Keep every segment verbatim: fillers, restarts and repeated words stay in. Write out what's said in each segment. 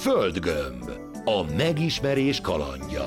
Földgömb. A megismerés kalandja.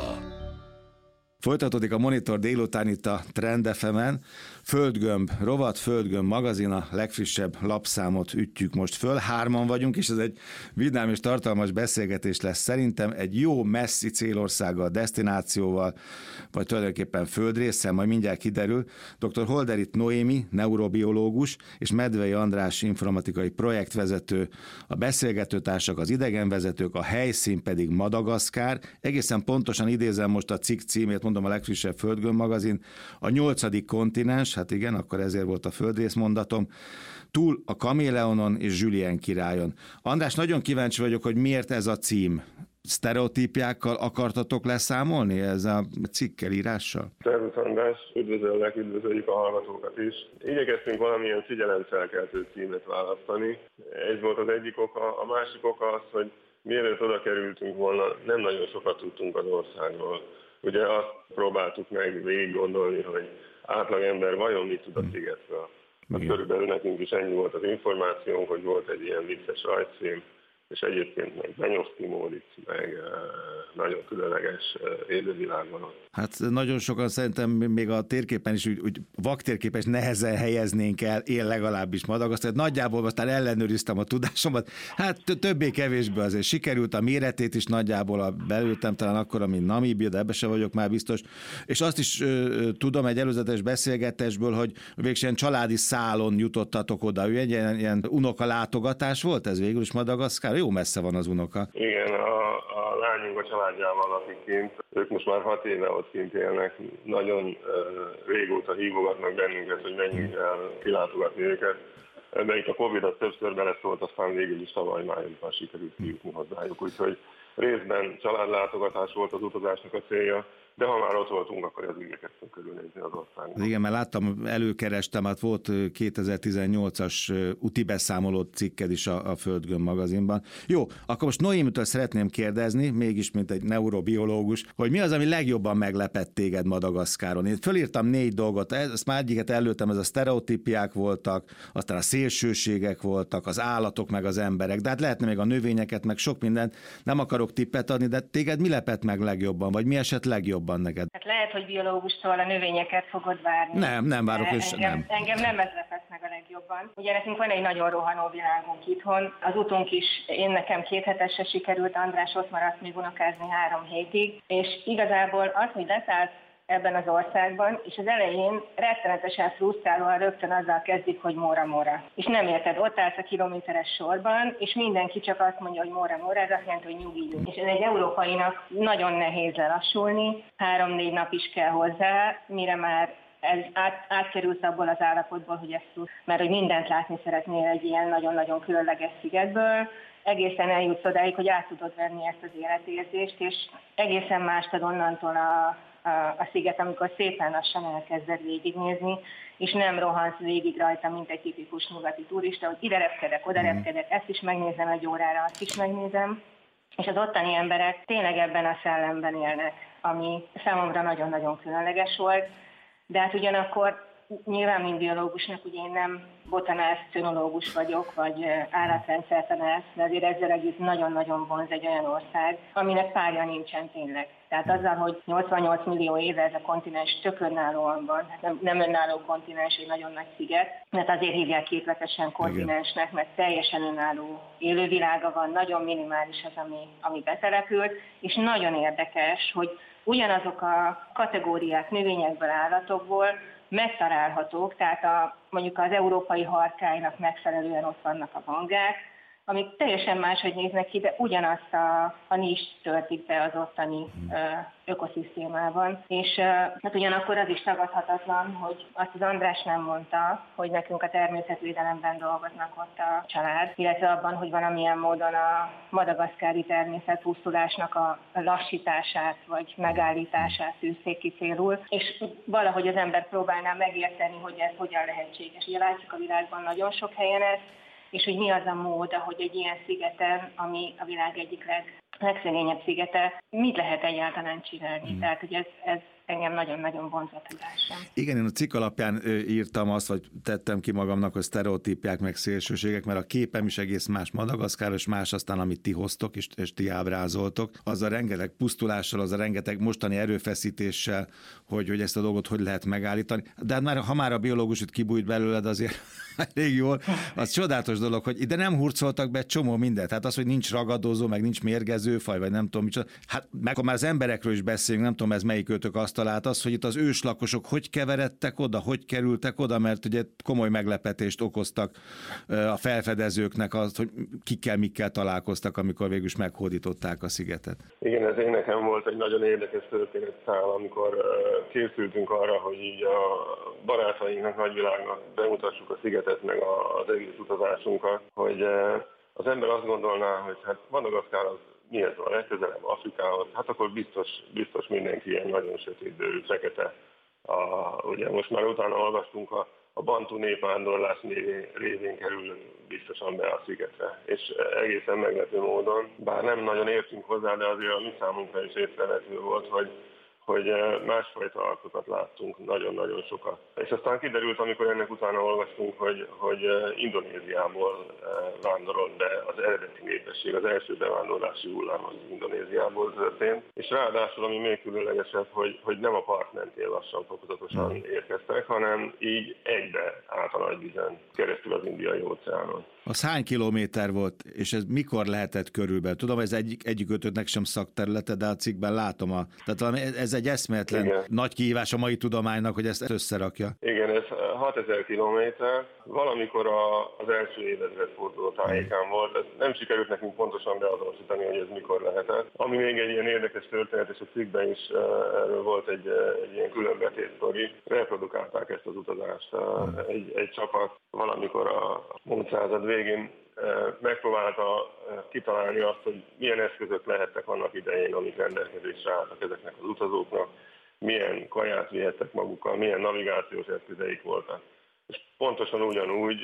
Folytatódik a Monitor délután itt a Trend ef emen. Földgömb rovat, Földgömb magazin, a legfrissebb lapszámot ütjük most föl. Hárman vagyunk, és ez egy vidám és tartalmas beszélgetés lesz szerintem. Egy jó messzi célországgal, desztinációval, vagy tulajdonképpen földrésszel, majd mindjárt kiderül. dr. Holderit Noémi, neurobiológus, és Medvei András informatikai projektvezető, a beszélgetőtársak, az idegenvezetők, a helyszín pedig Madagaszkár. Egészen pontosan idézem most a cikk címét, mondom, a legfrissebb Földgömb magazin. A nyolcadik kontinens, hát igen, akkor ezért volt a földrész mondatom, túl a Kaméleonon és Julien királyon. András, nagyon kíváncsi vagyok, hogy miért ez a cím. Sztereotípiákkal akartatok leszámolni ez a cikkel írással? Szervusz András, üdvözöllek, üdvözöljük a hallgatókat is. Igyekeztünk valamilyen figyelemfelkeltő címet választani. Ez volt az egyik oka. A másik oka az, hogy mielőtt oda kerültünk volna, nem nagyon sokat tudtunk az országról. Ugye azt próbáltuk meg végig gondolni, hogy átlagember vajon mit tud a szigetről. Hát körülbelül nekünk is ennyi volt az információnk, hogy volt egy ilyen vicces rajzfilm, és egyébként meg Benyovszky Móric, meg uh, nagyon különleges uh, élővilág van. Hát nagyon sokan szerintem még a térképen is úgy, úgy vaktérképen is nehezen helyeznénk el, én legalábbis Madagaszkárt. Nagyjából aztán ellenőriztem a tudásomat, hát többé-kevésbé azért sikerült, a méretét is nagyjából belültem, talán akkor, mint Namíbia, de ebbe se vagyok már biztos. És azt is uh, tudom egy előzetes beszélgetésből, hogy végsően családi szálon jutottatok oda. Ő egy ilyen, ilyen unoka látogatás volt ez végül is Madagaszkár? Jó messze van az unoka. Igen, a, a lányunk a családjával lakik kint. Ők most már hat éve ott kint élnek. Nagyon uh, régóta hívogatnak bennünket, hogy menjünk el kilátogatni őket. De itt a Covid az többször beleszólt, aztán végül is tavaly májusban sikerült kijutni hozzájuk. Úgyhogy részben családlátogatás volt az utazásnak a célja, de ha már ott voltunk, akkor ez igyekeztünk körülnézni az országban. Igen, mert láttam, előkerestem, hát volt kétezer-tizennyolcas úti beszámolót cikked is a, a Földgömb magazinban. Jó, akkor most Noémitől szeretném kérdezni, mégis mint egy neurobiológus, hogy mi az, ami legjobban meglepett téged Madagaszkáron. Én fölírtam négy dolgot, ezt már egyiket előttem, ez a sztereotípiák voltak, aztán a szélsőségek voltak, az állatok meg az emberek, de hát lehetne még a növényeket, meg sok mindent. Nem akarok tippet adni, de téged mi lepett meg legjobban, vagy mi esett legjobban neked? Hát lehet, hogy biológustól a növényeket fogod várni. Nem, nem várok, és engem, nem. Engem nem ez lepett meg a legjobban. Ugye nekünk van egy nagyon rohanó világunk itthon. Az utunk is, én nekem két hetesre sikerült, András ott maradt még unokázni három hétig, és igazából az, hogy leszállt ebben az országban, és az elején rettenetesen frusztrálóan rögtön azzal kezdik, hogy móra-móra. És nem érted, ott állsz a kilométeres sorban, és mindenki csak azt mondja, hogy móra-móra, ez azt jelenti, hogy nyugodjunk. És ez egy európainak nagyon nehéz lelassulni, három-négy nap is kell hozzá, mire már ez át, átkerülsz abból az állapotból, hogy ezt tud, mert hogy mindent látni szeretnél egy ilyen nagyon-nagyon különleges szigetből, egészen eljutsz odáig, hogy át tudod venni ezt az életérzést, és egészen mást ad onnantól a A, a sziget, amikor szépen lassan elkezded végignézni, és nem rohansz végig rajta, mint egy tipikus nyugati turista, hogy ide repkedek, oda repkedek, ezt is megnézem egy órára, azt is megnézem, és az ottani emberek tényleg ebben a szellemben élnek, ami számomra nagyon-nagyon különleges volt, de hát ugyanakkor nyilván, mint biológusnak, ugye én nem botanász, cönológus vagyok, vagy állatrendszertanász, de azért ezzel együtt nagyon-nagyon vonz egy olyan ország, aminek párja nincsen tényleg. Tehát azzal, hogy nyolcvannyolc millió éve ez a kontinens tök önállóan van, nem, nem önálló kontinens, egy nagyon nagy sziget, mert azért hívják képletesen kontinensnek, mert teljesen önálló élővilága van, nagyon minimális az, ami, ami betelepült, és nagyon érdekes, hogy ugyanazok a kategóriák növényekből, állatokból megtalálhatók, tehát a, mondjuk az európai harkálynak megfelelően ott vannak a mangák, amik teljesen máshogy néznek ki, de ugyanazt a, a nist töltik be az ottani ö, ökoszisztémában. És ö, hát ugyanakkor az is tagadhatatlan, hogy azt az András nem mondta, hogy nekünk a természetvédelemben dolgoznak ott a család, illetve abban, hogy valamilyen módon a madagaszkári természetpusztulásnak a lassítását vagy megállítását tűzték ki célul, és valahogy az ember próbálná megérteni, hogy ez hogyan lehetséges. Ugye látjuk a világban nagyon sok helyen ezt, és hogy mi az a mód, ahogy egy ilyen szigeten, ami a világ egyik leg, legszegényebb szigete, mit lehet egyáltalán csinálni. Mm. Tehát, hogy ez, ez engem nagyon-nagyon vonzott tudásom. Igen, én a cikk alapján írtam azt, vagy tettem ki magamnak, hogy sztereotípiák meg szélsőségek, mert a képem is egész más Madagaszkáros, más aztán, amit ti hoztok és, és ti ábrázoltok. Az a rengeteg pusztulással, az a rengeteg mostani erőfeszítéssel, hogy, hogy ezt a dolgot hogy lehet megállítani. De hát már, ha már a biológus itt kibújt belőled, azért elég jól. Az csodálatos dolog, hogy ide nem hurcoltak be egy csomó mindent. Hát az, hogy nincs ragadozó, meg nincs mérgezőfaj, vagy nem tudom micsoda. Hát meg ha már az emberekről is beszélünk, nem tudom, ez melyik őtök azt talált, az, hogy itt az őslakosok hogy keveredtek oda, hogy kerültek oda, mert ugye komoly meglepetést okoztak a felfedezőknek az, hogy kikkel, mikkel találkoztak, amikor végül is meghódították a szigetet. Igen, ez én nekem volt egy nagyon érdekes történetszál, amikor készültünk arra, hogy így a barátainknak, nagyvilágnak bemutassuk a szigetet, meg az egész utazásunkat, hogy az ember azt gondolná, hogy hát Madagaszkár az mihez van legközelebb Afrikához, hát akkor biztos, biztos mindenki ilyen nagyon sötétbőrű, fekete. A, ugye most már utána olvastunk, a, a bantu népvándorlás révén kerül biztosan be a szigetre. És egészen meglepő módon, bár nem nagyon értünk hozzá, de azért a mi számunkra is észrevehető volt, hogy hogy másfajta arcokat láttunk, nagyon-nagyon sokat. És aztán kiderült, amikor ennek utána olvastunk, hogy, hogy Indonéziából vándorolt be az eredeti népesség, az első bevándorlási hullám az Indonéziából történt. És ráadásul, ami még különlegesebb, hogy, hogy nem a part mentén lassan, fokozatosan érkeztek, hanem így egybe át a nagyvizen, keresztül az Indiai óceánon. Az hány kilométer volt, és ez mikor lehetett körülbelül? Tudom, ez egyik, egyik ötödnek sem szakterülete, de a cikkben látom. A, tehát ez egy eszméletlen Igen. nagy kihívás a mai tudománynak, hogy ezt összerakja. Igen, ez hatezer kilométer. Valamikor a, az első évezredforduló tájékán volt. Ez nem sikerült nekünk pontosan beazonosítani, hogy ez mikor lehetett. Ami még egy ilyen érdekes történet, és a cikkben is erről volt egy, egy ilyen különbetét sztori. Reprodukálták ezt az utazást. Egy, egy csapat valamikor a múlt század végén megpróbálta kitalálni azt, hogy milyen eszközök lehettek annak idején, amik rendelkezésre álltak ezeknek az utazóknak, milyen kaját vihettek magukkal, milyen navigációs eszközeik voltak. És pontosan ugyanúgy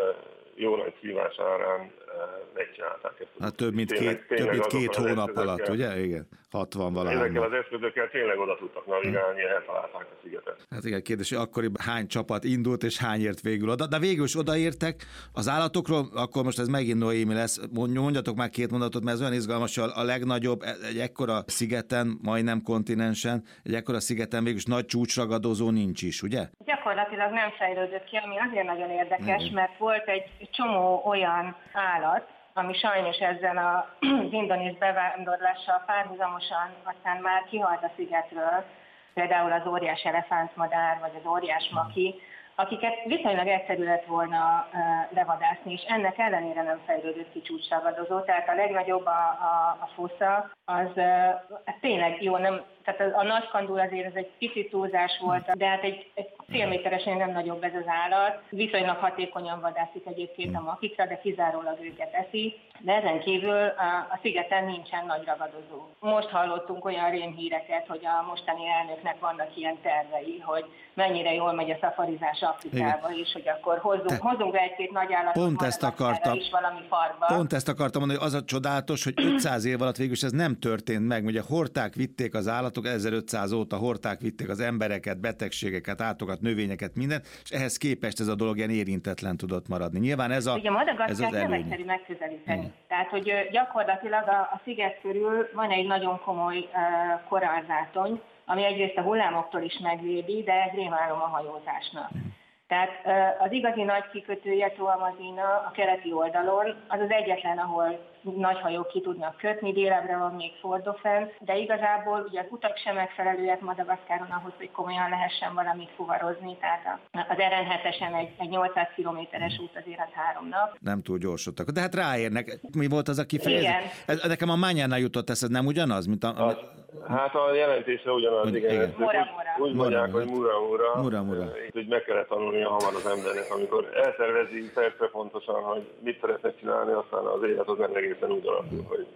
jó nagy szívás árán megcsinálták ezt. Hát több mint két, több mint két hónap alatt, ugye? Igen, hatvan valahány. Ezekkel az eszközökkel tényleg oda tudtak navigálni, hmm. eltalálták a szigetet. Hát igen, kérdés, hogy akkoriban hány csapat indult, és hány ért végül oda. De végül is odaértek az állatokról, akkor most ez megint Noémi lesz. Mondjatok már két mondatot, mert ez olyan izgalmas, hogy a legnagyobb, egy ekkora szigeten, majdnem kontinensen, egy ekkora szigeten végül is nagy csúcsragadozó nincs is, ugye? Gyakorlatilag nem fejlődött ki, ami azért nagyon érdekes, igen. mert volt egy csomó olyan állat, ami sajnos ezzel az indonéz bevándorlással párhuzamosan aztán már kihalt a szigetről, például az óriás elefántmadár, vagy az óriás maki, akiket viszonylag egyszerű lett volna levadászni, és ennek ellenére nem fejlődött ki csúcsragadozó. Tehát a legnagyobb a, a, a fosza, az az tényleg jó, nem, tehát a, a nagykandúr azért ez egy picit túlzás volt, de hát egy, egy félméteresen nem nagyobb ez az állat. Viszonylag hatékonyan vadászik egyébként a makikra, de kizárólag őket eszi. De ezen kívül a, a szigeten nincsen nagy ragadozó. Most hallottunk olyan rémhíreket, hogy a mostani elnöknek vannak ilyen tervei, hogy mennyire jól megy a szafarizás Afrikába, és hogy akkor hozzunk, hozzunk be egy-két nagy állatot, pont ezt akartam, is valami parkba. Pont ezt akartam mondani, hogy az a csodálatos, hogy ötszáz év alatt végül ez nem történt meg. Ugye hordták, vitték az állatok, ezerötszáz óta hordták, vitték az embereket, betegségeket, állatokat, növényeket, mindent, és ehhez képest ez a dolog ilyen érintetlen tudott maradni. Nyilván ez, a, ugye ez az nem előny. egyszerű megközelíteni. Hmm. Tehát, hogy gyakorlatilag a, a sziget körül van egy nagyon komoly uh, korallzátony, ami egyrészt a hullámoktól is megvédi, de egy rémálom a hajózásnak. Tehát az igazi nagy kikötője Tuamazina a keleti oldalon, az az egyetlen, ahol nagy hajók ki tudnak kötni, délebbre van még Fordofen, de igazából ugye az utak sem megfelelőek Madagaszkáron ahhoz, hogy komolyan lehessen valamit fuvarozni, tehát az er en hetesen egy, egy nyolcszáz kilométeres út azért az három nap. Nem túl gyorsodtak, de hát ráérnek. Mi volt az a kifejezés? Ez, nekem a Mányánál jutott eszed, nem ugyanaz? Mint a, a... Hát a jelentése ugyanaz, igen. igen. Mura-mura. Úgy mondják, hogy mura-mura. Mura-mura. Így meg kellett tanulnia hamar az embernek, amikor eltervezi persze pontosan, hogy mit szeretne csinálni, aztán az élet az nem egészen úgy alakul, hogy,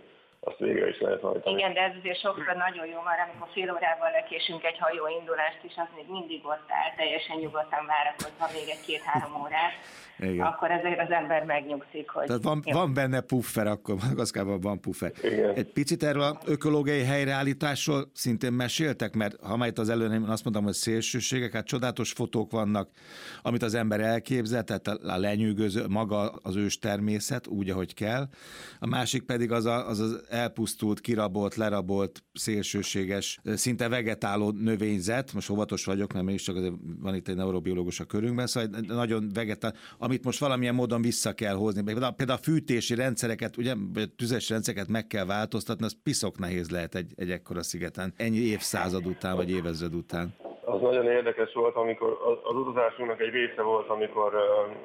azt végre is lehet hajtani. Igen, de ez azért sokszor nagyon jó, már amikor fél órával lekésünk egy hajó indulást, és az még mindig ott áll, teljesen nyugodtan várakozva még egy két-három órát, igen. Akkor ezért az ember megnyugszik, hogy... Tehát van, van benne puffer, akkor Madagaszkárban van puffer. Igen. Egy picit erről az ökológiai helyreállításról szintén meséltek, mert ha majd az előbb azt mondtam, hogy szélsőségek, hát csodálatos fotók vannak, amit az ember elképzel, tehát a lenyűgöző, maga az ős természet, úgy, ahogy kell. A másik pedig az a, az, az elpusztult, kirabolt, lerabolt, szélsőséges, szinte vegetáló növényzet, most óvatos vagyok, mert mégiscsak van itt egy neurobiológus a körünkben, szóval nagyon vegetál, amit most valamilyen módon vissza kell hozni. Például a fűtési rendszereket, ugye tüzes rendszereket meg kell változtatni, az piszok nehéz lehet egy, egy ekkora szigeten, ennyi évszázad után, vagy évezred után. Az nagyon érdekes volt, amikor az utazásunknak egy része volt, amikor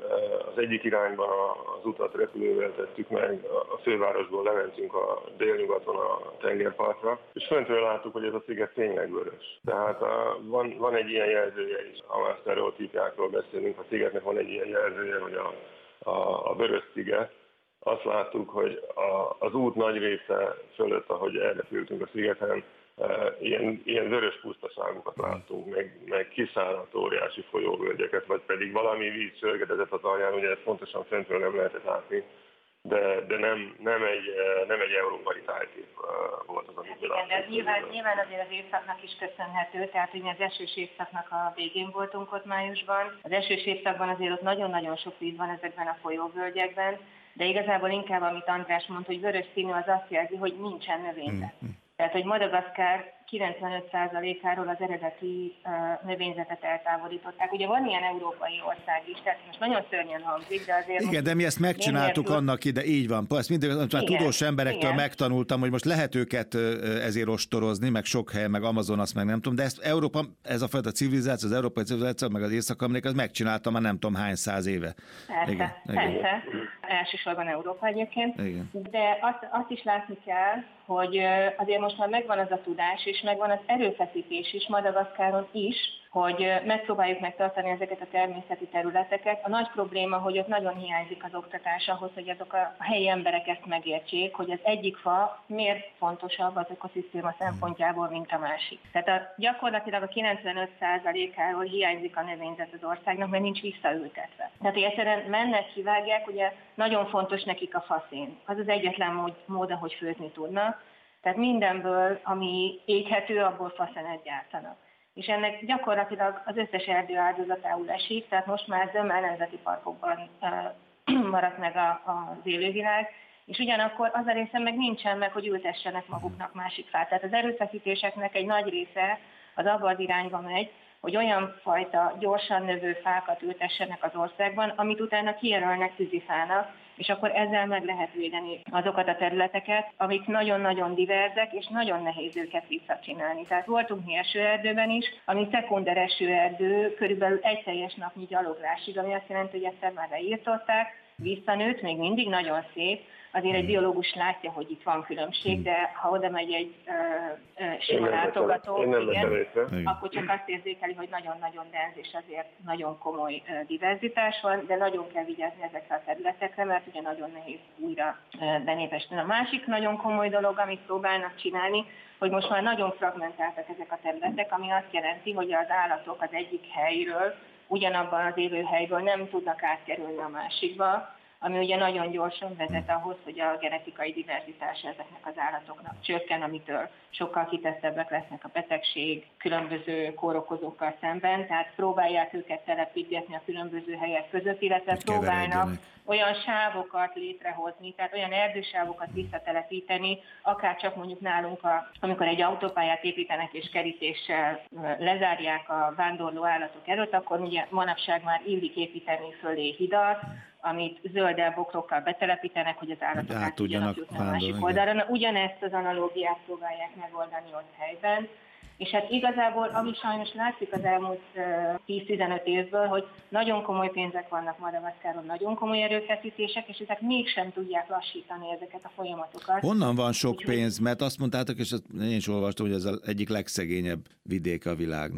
az egyik irányban az utat repülővel tettük meg, a fővárosból lementünk a délnyugaton a tengerpartra, és föntről láttuk, hogy ez a sziget tényleg vörös. Tehát van, van egy ilyen jelzője is, ha már sztereotípiákról beszélünk, a szigetnek van egy ilyen jelzője, hogy a, a, a vörös sziget. Azt láttuk, hogy a, az út nagy része fölött, ahogy elrepültünk a szigeten, Ilyen, ilyen vörös pusztaságokat láttunk, meg, meg kiszáradt óriási folyóvölgyeket, vagy pedig valami víz sörgetett az alján, ugye ezt pontosan fentről nem lehetett látni, de, de nem, nem, egy, nem egy európai tájkép volt az, amit láttunk. Igen, de nyilván, nyilván azért az évszaknak is köszönhető, tehát ugye az esős évszaknak a végén voltunk ott májusban. Az esős évszakban azért ott nagyon-nagyon sok víz van ezekben a folyóvölgyekben, de igazából inkább, amit András mondta, hogy vörös színű, az azt jelzi, hogy nincsen növényzet. Tehát, hogy Madagaszkár kilencvenöt százalékáról az eredeti uh, növényzetet eltávolították. Ugye van ilyen európai ország is, tehát most nagyon szörnyen hangzik, de azért... Igen, de mi ezt megcsináltuk annak ide, így van. Ezt mindig már tudós emberektől igen. megtanultam, hogy most lehet őket ezért ostorozni, meg sok helyen, meg Amazon, azt meg nem tudom, de ezt Európa, ez a fajta civilizáció, az európai civilizáció, meg az Észak-Amerik, az megcsinálta már nem tudom hány száz éve. Persze, igen, persze. Igen. Elsősorban Európa egyébként. Igen. De azt, azt is látni kell, hogy azért most már megvan az a tudás, és megvan az erőfeszítés is Madagaszkáron is, hogy megpróbáljuk megtartani ezeket a természeti területeket. A nagy probléma, hogy ott nagyon hiányzik az oktatás ahhoz, hogy azok a helyi emberek ezt megértsék, hogy az egyik fa miért fontosabb az ökoszisztéma szempontjából, mint a másik. Tehát a, gyakorlatilag a kilencvenöt százalékáról hiányzik a növényzet az országnak, mert nincs visszaültetve. Tehát egyszerűen mennek, kivágják, ugye nagyon fontos nekik a faszén. Az az egyetlen mód, mód ahogy főzni tudnak. Tehát mindenből, ami éghető, abból faszenet gyártanak. És ennek gyakorlatilag az összes erdő áldozatául esik, tehát most már zömmel nemzeti parkokban uh, maradt meg a, az élővilág, és ugyanakkor az a része meg nincsen meg, hogy ültessenek maguknak másik fát. Tehát az erőfeszítéseknek egy nagy része az abba az irányba megy, hogy olyan fajta gyorsan növő fákat ültessenek az országban, amit utána kijelölnek tűzifának, és akkor ezzel meg lehet védeni azokat a területeket, amik nagyon-nagyon diverzek, és nagyon nehéz őket visszacsinálni. Tehát voltunk mi esőerdőben is, ami szekunder esőerdő, körülbelül egy teljes napnyi gyaloglásig, ami azt jelenti, hogy egyszer már leírtották, visszanőtt, még mindig nagyon szép. Azért egy biológus látja, hogy itt van különbség, de ha oda megy egy ö, ö, sima látogató, igen, akkor csak azt érzékeli, hogy nagyon-nagyon denz, és azért nagyon komoly ö, diverzitás van, de nagyon kell vigyázni ezekre a területekre, mert ugye nagyon nehéz újra ö, benépesíteni. A másik nagyon komoly dolog, amit próbálnak csinálni, hogy most már nagyon fragmentáltak ezek a területek, ami azt jelenti, hogy az állatok az egyik helyről, ugyanabban az élőhelyből nem tudnak átkerülni a másikba, ami ugye nagyon gyorsan vezet ahhoz, hogy a genetikai diverzitás ezeknek az állatoknak csökken, amitől sokkal kitettebbek lesznek a betegség különböző kórokozókkal szemben, tehát próbálják őket telepítgetni a különböző helyek között, illetve próbálnak olyan sávokat létrehozni, tehát olyan erdősávokat visszatelepíteni, akár csak mondjuk nálunk, a, amikor egy autópályát építenek és kerítéssel lezárják a vándorló állatok előtt, akkor ugye manapság már illik építeni fölé hidat, amit zöldel bokrokkal betelepítenek, hogy az állatok át tudjanak jutni a másik oldalra. Ugyanezt az analógiát próbálják megoldani ott helyben. És hát igazából, ami sajnos látszik az elmúlt tíz-tizenöt évből, hogy nagyon komoly pénzek vannak Madagaszkáron, nagyon komoly erőfeszítések, és ezek mégsem tudják lassítani ezeket a folyamatokat. Honnan van sok pénz? Mert azt mondtátok, és én is olvastam, hogy ez az egyik legszegényebb vidék a világnak.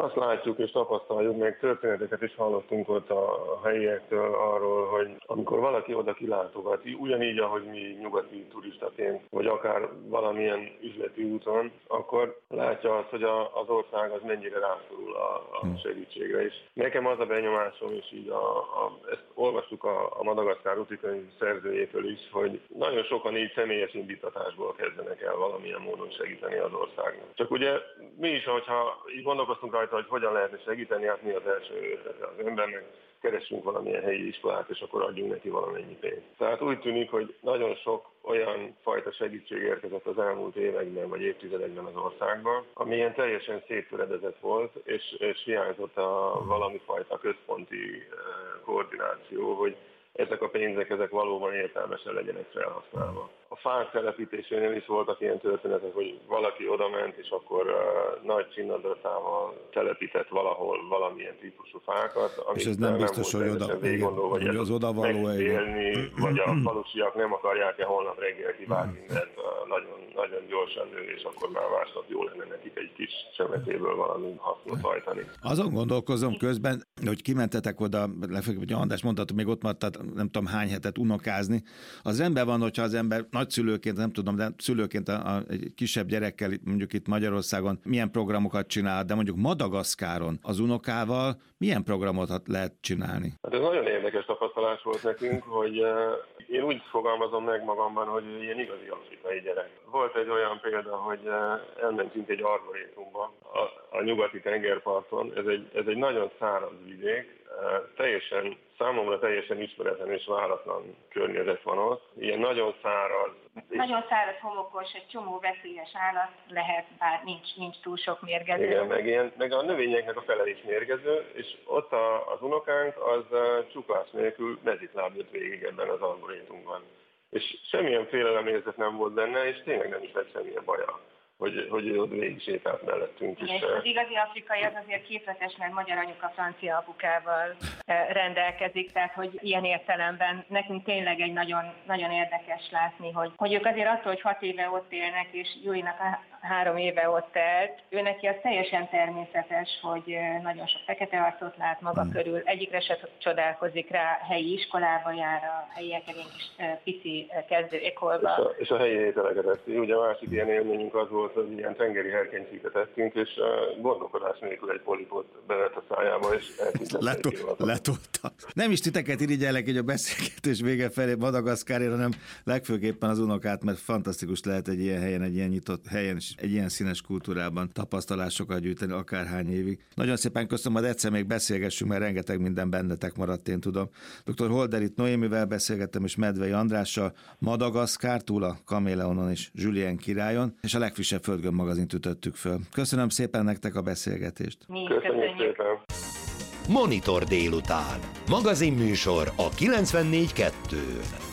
Azt látjuk és tapasztaljuk, meg történeteket is hallottunk ott a helyiektől arról, hogy amikor valaki oda kilátogat, ugyanígy, ahogy mi nyugati turistaként, vagy akár valamilyen üzleti úton, akkor látja azt, hogy a, az ország az mennyire rászorul a, a segítségre. És nekem az a benyomásom, és így a, a, ezt olvastuk a, a Madagaszkár útikönyv szerzőjétől is, hogy nagyon sokan így személyes indítatásból kezdenek el valamilyen módon segíteni az országnak. Csak ugye mi is, hogyha így gondolkoztunk rajta, hogy hogyan lehetne segíteni, hát mi az első ötlete az embernek, keressünk valamilyen helyi iskolát, és akkor adjunk neki valamennyi pénzt. Tehát úgy tűnik, hogy nagyon sok olyan fajta segítség érkezett az elmúlt években vagy évtizedekben az országban, ami ilyen teljesen széttöredezett volt, és, és hiányzott a valami fajta központi koordináció, hogy ezek a pénzek, ezek valóban értelmesen legyenek felhasználva. A fák telepítésénél is voltak ilyen történetek, hogy valaki odament, és akkor uh, nagy csinnadratával telepített valahol valamilyen típusú fákat. És ez nem, nem biztos, hogy oda, végigondol, vagy az odavaló megélni, vagy a falusiak nem akarják-e holnap reggel kivágni, mert uh, nagyon, nagyon gyorsan nő, és akkor már másnap jó lenne nekik egy kis csemetéből valami hasznot hajtani. Azon gondolkozom közben, hogy kimentetek oda, legfeljebb, hogy András mondtad, hogy még ott maradtad, nem tudom hány hetet unokázni. Az rendben van, hogyha az ember nagyszülőként, nem tudom, de szülőként a, a, egy kisebb gyerekkel, mondjuk itt Magyarországon milyen programokat csinál, de mondjuk Madagaszkáron az unokával milyen programot lehet csinálni? Hát ez nagyon érdekes tapasztalás volt nekünk, hogy uh, én úgy fogalmazom meg magamban, hogy ilyen igazi afrikai gyerek. Volt egy olyan példa, hogy uh, elmentünk egy arborétumba a, a nyugati tengerparton. Ez egy, ez egy nagyon száraz vidék, uh, teljesen számomra teljesen ismeretlen és váratlan környezet van ott. Ilyen nagyon száraz. Nagyon száraz, homokos, egy csomó veszélyes állat lehet, bár nincs, nincs túl sok mérgező. Igen, meg, ilyen, meg a növényeknek a fele is mérgező, és ott a, az unokánk az csuklás nélkül mezitláb jött végig ebben az arborétumban. És semmilyen félelemérzet nem volt benne, és tényleg nem is lett semmilyen baja, hogy, hogy ő ott végig sétált mellettünk. És az igazi afrikai az azért képletes, mert magyar anyuka francia apukával rendelkezik, tehát hogy ilyen értelemben nekünk tényleg egy nagyon, nagyon érdekes látni, hogy, hogy ők azért attól, hogy hat éve ott élnek, és Julinak három éve ott telt, ő neki az teljesen természetes, hogy nagyon sok fekete arcot lát maga hmm. körül, egyikre se csodálkozik rá, helyi iskolába jár, a helyiek egy kis pici kezdő ekolba. És a, és a helyi ételeket eszi. Ugye a másik ilyen élményünk az volt, hogy ilyen tengeri herkenyszíket ettünk, és gondolkodás nélkül egy polipot bevett a szájába, és eltűntett. Letolta. Nem is titeket irigyellek így a beszélgetés vége felé Madagaszkárért, hanem legfőképpen az unokát, mert fantasztikus lehet egy ilyen helyen, egy ilyen nyitott helyen, egy ilyen színes kultúrában tapasztalásokat gyűjteni akárhány évig. Nagyon szépen köszönöm, hogy egyszer még beszélgessünk, mert rengeteg minden bennetek maradt, én tudom. doktor Holderit Noémivel beszélgettem, és Medvei Andrással, Madagaszkár túl a Kaméleonon és Julien királyon, és a legfrissebb Földgömb magazint ütöttük föl. Köszönöm szépen nektek a beszélgetést. Mi köszönjük szépen. Monitor délután. Magazinműsor a kilencvennégy kettőn.